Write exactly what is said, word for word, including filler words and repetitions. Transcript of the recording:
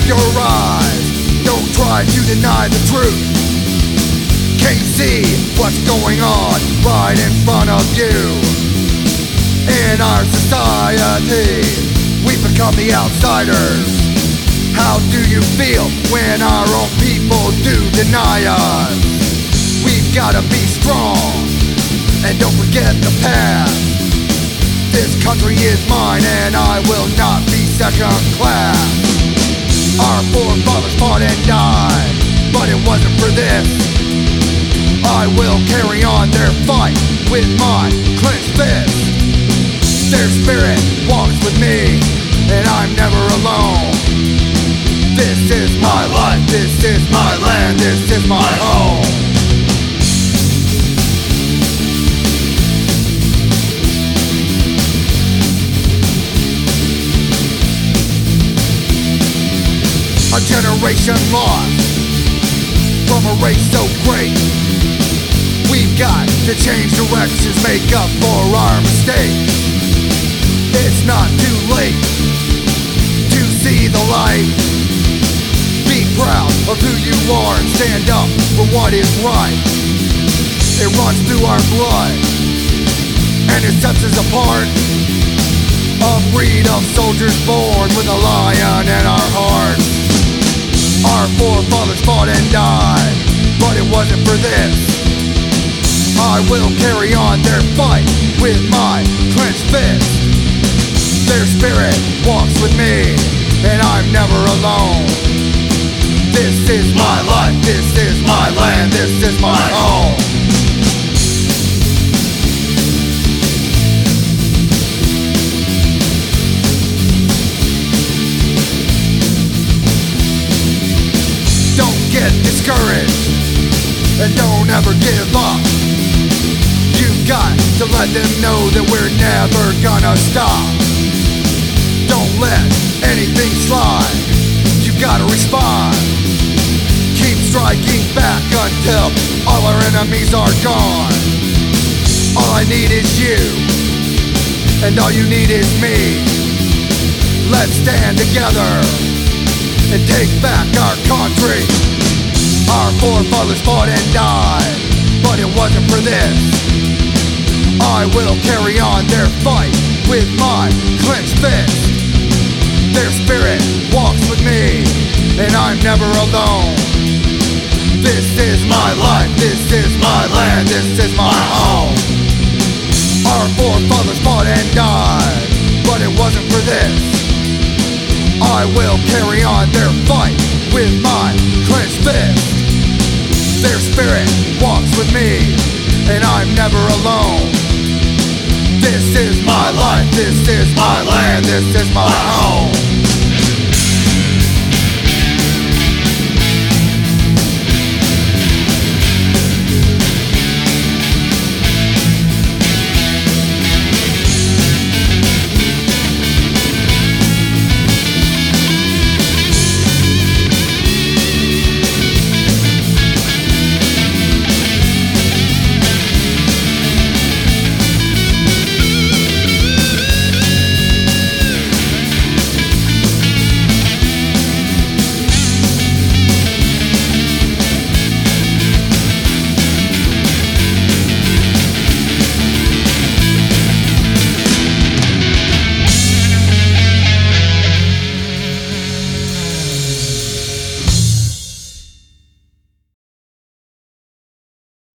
your eyes, don't try to deny the truth. Can't see what's going on right in front of you. In our society, we become the outsiders. How do you feel when our own people do deny us? We've gotta be strong, and don't forget the past. This country is mine and I will not be second class. Our forefathers fought and died, but it wasn't for this. I will carry on their fight with my clenched fist. Their spirit walks with me and I'm never alone. This is my life, this is my land, this is my home. A generation lost from a race so great. We've got to change directions, make up for our mistakes. It's not too late to see the light. Be proud of who you are and stand up for what is right. It runs through our blood and it sets us apart. A breed of soldiers born with a lion in our hearts. Our forefathers fought and died, but it wasn't for this. I will carry on their fight with my clenched fist. Their spirit walks with me, and I'm never alone. This is my life, this is my land, this is my home. Get discouraged and don't ever give up. You've got to let them know that we're never gonna stop. Don't let anything slide, you gotta respond. Keep striking back until all our enemies are gone. All I need is you, and all you need is me. Let's stand together and take back our country. Our forefathers fought and died, but it wasn't for this. I will carry on their fight with my clenched fist. Their spirit walks with me, and I'm never alone. This is my life, this is my land, this is my home. Our forefathers fought and died, but it wasn't for this. I will carry on their fight with my clenched fist. Their spirit walks with me, and I'm never alone. This is my life, this is my land, this is my home.